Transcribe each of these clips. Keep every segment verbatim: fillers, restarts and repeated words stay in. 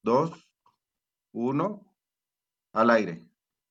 dos, uno, al aire.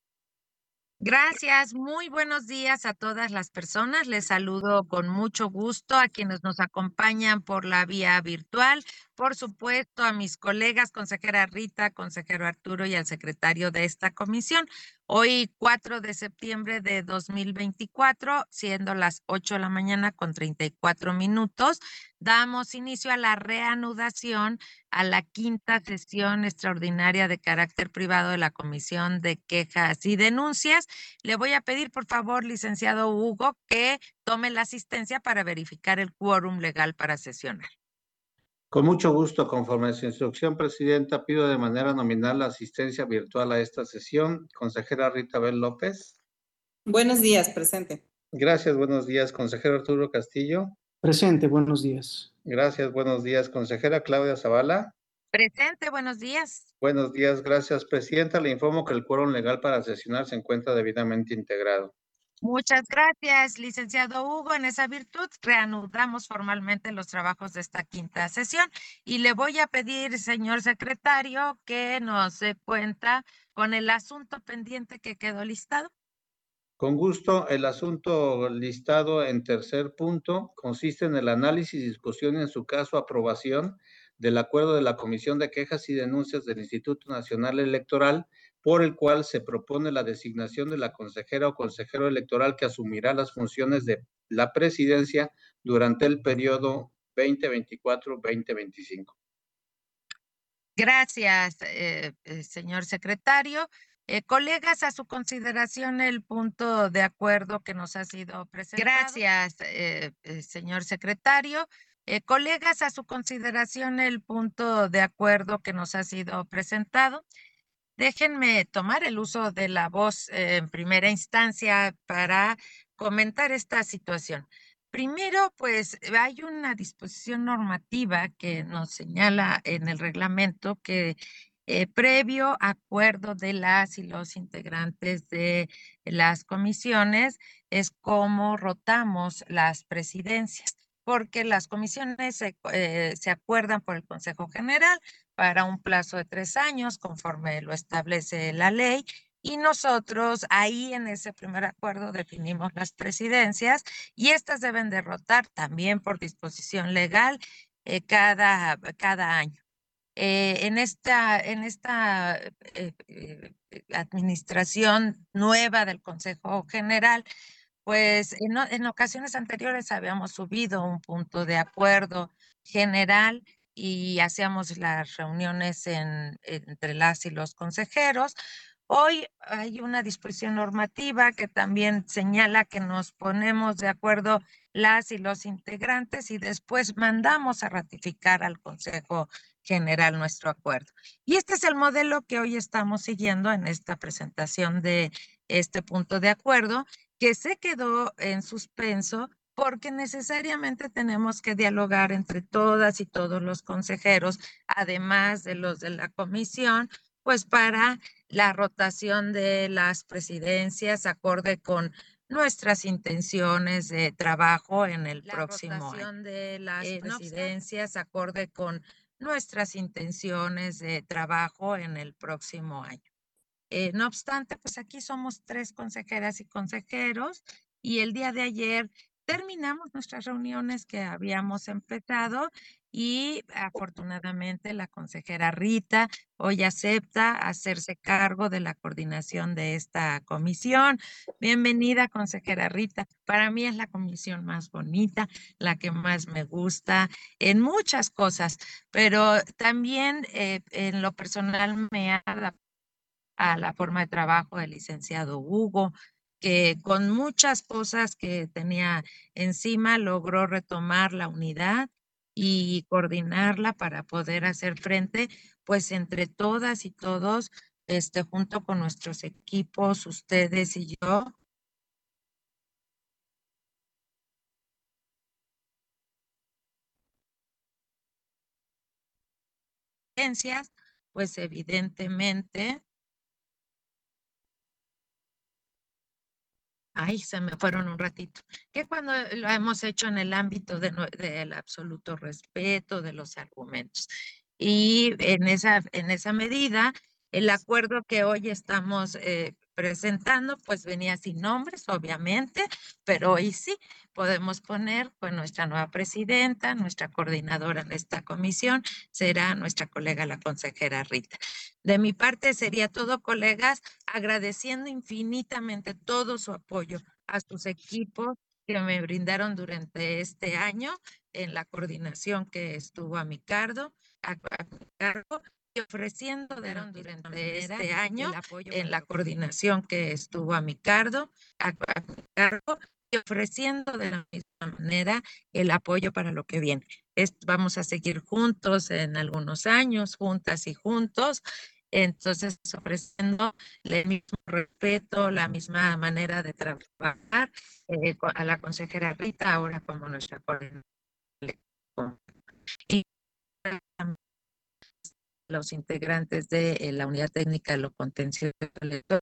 Gracias, muy buenos días a todas las personas. Les saludo con mucho gusto a quienes nos acompañan por la vía virtual. Por supuesto, a mis colegas, consejera Rita, consejero Arturo y al secretario de esta comisión. Hoy, cuatro de septiembre de dos mil veinticuatro, siendo las ocho de la mañana con treinta y cuatro minutos, damos inicio a la reanudación a la quinta sesión extraordinaria de carácter privado de la Comisión de Quejas y Denuncias. Le voy a pedir, por favor, licenciado Hugo, que tome la asistencia para verificar el quórum legal para sesionar. Con mucho gusto, conforme a su instrucción, Presidenta, pido de manera nominal la asistencia virtual a esta sesión. Consejera Rita Bel López. Buenos días, presente. Gracias, buenos días. Consejero Arturo Castillo. Presente, buenos días. Gracias, buenos días. Consejera Claudia Zavala. Presente, buenos días. Buenos días, gracias, Presidenta. Le informo que el quórum legal para sesionar se encuentra debidamente integrado. Muchas gracias, licenciado Hugo. En esa virtud, reanudamos formalmente los trabajos de esta quinta sesión y le voy a pedir, señor secretario, que nos dé cuenta con el asunto pendiente que quedó listado. Con gusto, el asunto listado en tercer punto consiste en el análisis y discusión y en su caso aprobación del acuerdo de la Comisión de Quejas y Denuncias del Instituto Nacional Electoral, por el cual se propone la designación de la consejera o consejero electoral que asumirá las funciones de la presidencia durante el periodo veinte veinticuatro veinte veinticinco. Gracias, eh, eh, señor secretario. Eh, colegas, a su consideración el punto de acuerdo que nos ha sido presentado. Gracias, eh, eh, señor secretario. Eh, colegas, a su consideración el punto de acuerdo que nos ha sido presentado. Déjenme tomar el uso de la voz eh, en primera instancia para comentar esta situación. Primero, pues hay una disposición normativa que nos señala en el reglamento que eh, previo acuerdo de las y los integrantes de las comisiones es como rotamos las presidencias, porque las comisiones se, eh, se acuerdan por el Consejo General para un plazo de tres años, conforme lo establece la ley. Y nosotros ahí en ese primer acuerdo definimos las presidencias y estas deben de rotar también por disposición legal eh, cada, cada año. Eh, en esta, en esta eh, eh, administración nueva del Consejo General, pues en, en ocasiones anteriores habíamos subido un punto de acuerdo general y hacíamos las reuniones en, entre las y los consejeros. Hoy hay una disposición normativa que también señala que nos ponemos de acuerdo las y los integrantes y después mandamos a ratificar al Consejo General nuestro acuerdo. Y este es el modelo que hoy estamos siguiendo en esta presentación de este punto de acuerdo, que se quedó en suspenso porque necesariamente tenemos que dialogar entre todas y todos los consejeros, además de los de la comisión, pues para la rotación de las presidencias acorde con nuestras intenciones de trabajo en el la próximo año. De las eh, presidencias no acorde con nuestras intenciones de trabajo en el próximo año. Eh, no obstante, pues aquí somos tres consejeras y consejeros y el día de ayer terminamos nuestras reuniones que habíamos empezado y afortunadamente la consejera Rita hoy acepta hacerse cargo de la coordinación de esta comisión. Bienvenida, consejera Rita. Para mí es la comisión más bonita, la que más me gusta en muchas cosas, pero también eh, en lo personal me ha adaptado a la forma de trabajo del licenciado Hugo, que con muchas cosas que tenía encima logró retomar la unidad y coordinarla para poder hacer frente, pues entre todas y todos, este, junto con nuestros equipos, ustedes y yo, pues evidentemente. Ay, se me fueron un ratito. Que cuando lo hemos hecho en el ámbito de, del absoluto respeto, de los argumentos. y en esa, en esa medida, el acuerdo que hoy estamos eh, presentando, pues venía sin nombres, obviamente, pero hoy sí podemos poner, pues, nuestra nueva presidenta, nuestra coordinadora en esta comisión, será nuestra colega la consejera Rita. De mi parte sería todo, colegas, agradeciendo infinitamente todo su apoyo a sus equipos que me brindaron durante este año en la coordinación que estuvo a mi cargo, a, a mi cargo y ofreciendo durante este año en la coordinación que estuvo a mi cargo, a, a mi cargo y ofreciendo de la misma manera el apoyo para lo que viene. Es, vamos a seguir juntos en algunos años, juntas y juntos. Entonces, ofreciendo el mismo respeto, la misma manera de trabajar eh, a la consejera Rita, ahora como nuestra coordinadora. Y los integrantes de eh, la unidad técnica de lo contencioso electoral.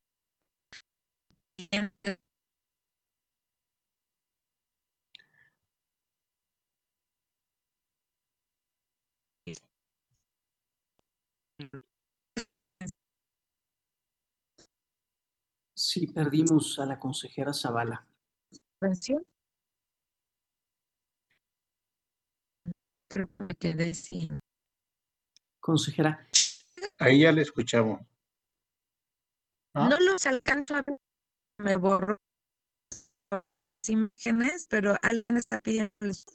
Sí, perdimos a la consejera Zavala. ¿Pensión? Creo que me quedé sin. Consejera. Ahí ya le escuchamos. ¿No? No los alcanzo a ver, me borro las imágenes, pero alguien está pidiendo.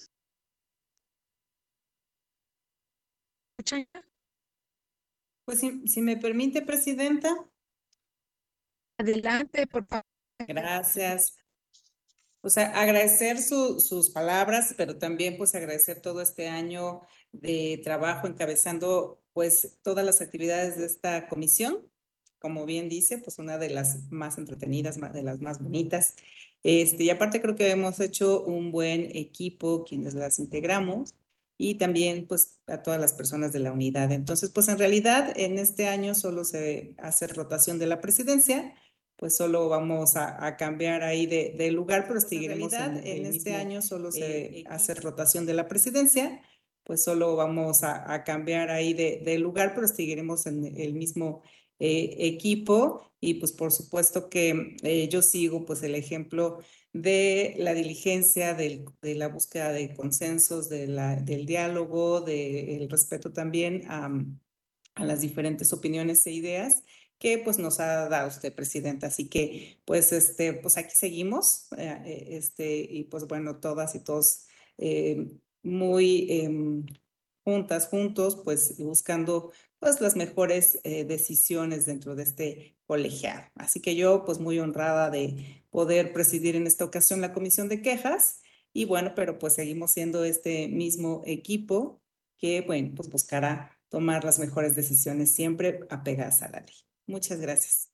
Pues si, si me permite, presidenta. Adelante, por favor. Gracias. O sea, agradecer su, sus palabras, pero también pues agradecer todo este año de trabajo encabezando pues todas las actividades de esta comisión. Como bien dice, pues una de las más entretenidas, de las más bonitas. Este, y aparte creo que hemos hecho un buen equipo quienes las integramos y también pues a todas las personas de la unidad. Entonces, pues en realidad en este año solo se hace rotación de la presidencia, pues solo vamos a, a cambiar ahí de, de lugar, pero seguiremos en, en, en este mismo, año solo se eh, hace rotación de la presidencia, pues solo vamos a, a cambiar ahí de, de lugar, pero seguiremos en el mismo eh, equipo y pues por supuesto que eh, yo sigo pues el ejemplo de la diligencia, del, de la búsqueda de consensos, de la, del diálogo, del respeto también a, a las diferentes opiniones e ideas que pues nos ha dado usted, presidenta. Así que pues este pues aquí seguimos eh, este y pues bueno, todas y todos eh, muy eh, juntas, juntos, pues buscando pues las mejores eh, decisiones dentro de este colegiado. Así que yo pues muy honrada de poder presidir en esta ocasión la comisión de quejas y bueno, pero pues seguimos siendo este mismo equipo que bueno, pues buscará tomar las mejores decisiones siempre apegadas a la ley. Muchas gracias.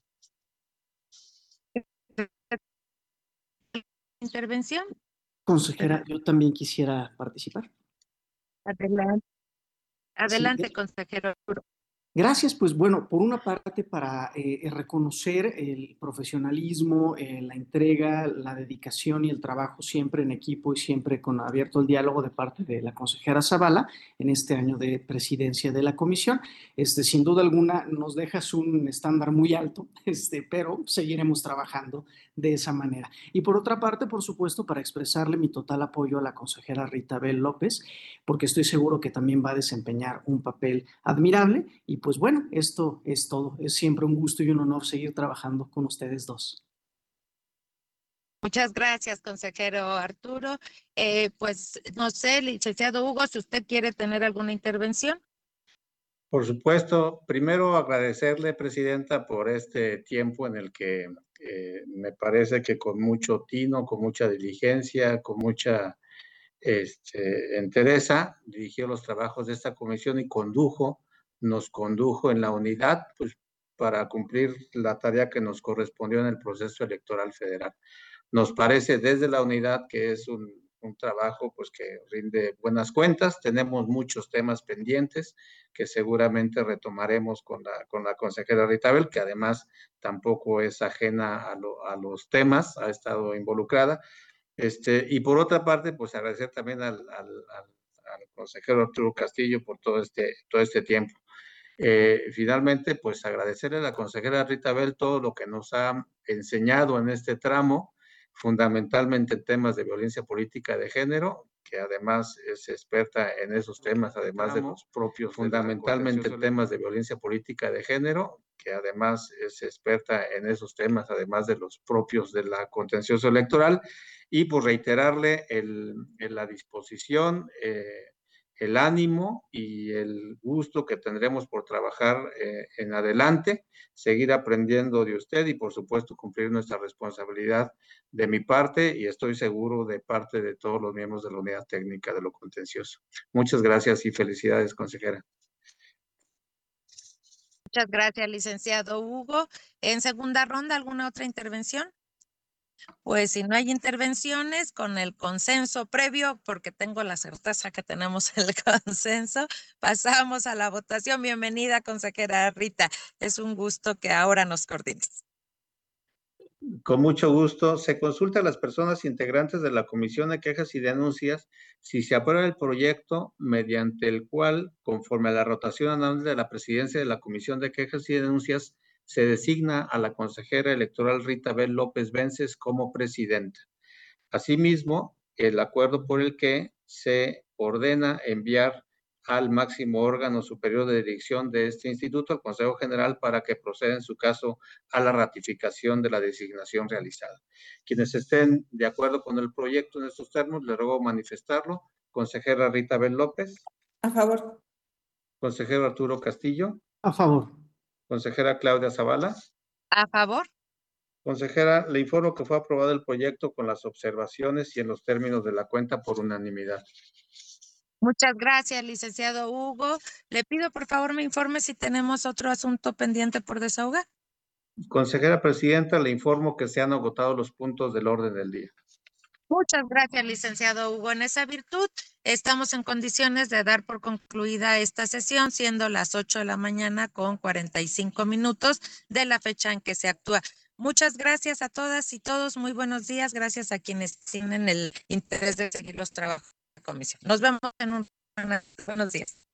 ¿Intervención? Consejera, yo también quisiera participar. Adelante. Adelante, Sí. consejero Arturo. Gracias, pues bueno, por una parte para eh, reconocer el profesionalismo, eh, la entrega, la dedicación y el trabajo siempre en equipo y siempre con abierto el diálogo de parte de la consejera Zavala en este año de presidencia de la comisión. Este, sin duda alguna nos dejas un estándar muy alto, este, pero seguiremos trabajando de esa manera. Y por otra parte, por supuesto, para expresarle mi total apoyo a la consejera Rita Bel López, porque estoy seguro que también va a desempeñar un papel admirable y pues bueno, esto es todo. Es siempre un gusto y un honor seguir trabajando con ustedes dos. Muchas gracias, consejero Arturo. Eh, pues no sé, licenciado Hugo, si usted quiere tener alguna intervención. Por supuesto, primero agradecerle, presidenta, por este tiempo en el que eh, me parece que con mucho tino, con mucha diligencia, con mucha este, entereza, dirigió los trabajos de esta comisión y condujo, nos condujo en la unidad, pues para cumplir la tarea que nos correspondió en el proceso electoral federal. Nos parece desde la unidad que es un, un trabajo pues que rinde buenas cuentas. Tenemos muchos temas pendientes que seguramente retomaremos con la, con la consejera Rita Bel, que además tampoco es ajena a, lo, a los temas, ha estado involucrada. Este, y por otra parte, pues agradecer también al, al, al, al consejero Arturo Castillo por todo este, todo este tiempo. Eh, finalmente, pues agradecerle a la consejera Rita Bell todo lo que nos ha enseñado en este tramo, fundamentalmente en temas de violencia política de género, que además es experta en esos temas, además de los propios, fundamentalmente en temas de violencia política de género, que además es experta en esos temas, además de los propios de la contencioso electoral, y pues reiterarle el, el la disposición, eh, el ánimo y el gusto que tendremos por trabajar eh, en adelante, seguir aprendiendo de usted y por supuesto cumplir nuestra responsabilidad de mi parte y estoy seguro de parte de todos los miembros de la unidad técnica de lo contencioso. Muchas gracias y felicidades, consejera. Muchas gracias, licenciado Hugo. En segunda ronda, ¿alguna otra intervención? Pues si no hay intervenciones, con el consenso previo, porque tengo la certeza que tenemos el consenso, pasamos a la votación. Bienvenida, consejera Rita. Es un gusto que ahora nos coordines. Con mucho gusto. Se consulta a las personas integrantes de la Comisión de Quejas y Denuncias si se aprueba el proyecto mediante el cual, conforme a la rotación anual de la presidencia de la Comisión de Quejas y Denuncias, se designa a la consejera electoral Rita Bell López Vences como presidenta. Asimismo, el acuerdo por el que se ordena enviar al máximo órgano superior de dirección de este instituto, al Consejo General, para que proceda en su caso a la ratificación de la designación realizada. Quienes estén de acuerdo con el proyecto en estos términos, le ruego manifestarlo. Consejera Rita Bell López. A favor. Consejero Arturo Castillo. A favor. Consejera Claudia Zavala. A favor. Consejera, le informo que fue aprobado el proyecto con las observaciones y en los términos de la cuenta por unanimidad. Muchas gracias, licenciado Hugo. Le pido, por favor, me informe si tenemos otro asunto pendiente por desahogar. Consejera Presidenta, le informo que se han agotado los puntos del orden del día. Muchas gracias, licenciado Hugo. En esa virtud, estamos en condiciones de dar por concluida esta sesión, siendo las ocho de la mañana con cuarenta y cinco minutos de la fecha en que se actúa. Muchas gracias a todas y todos. Muy buenos días. Gracias a quienes tienen el interés de seguir los trabajos de la comisión. Nos vemos en un buenos días.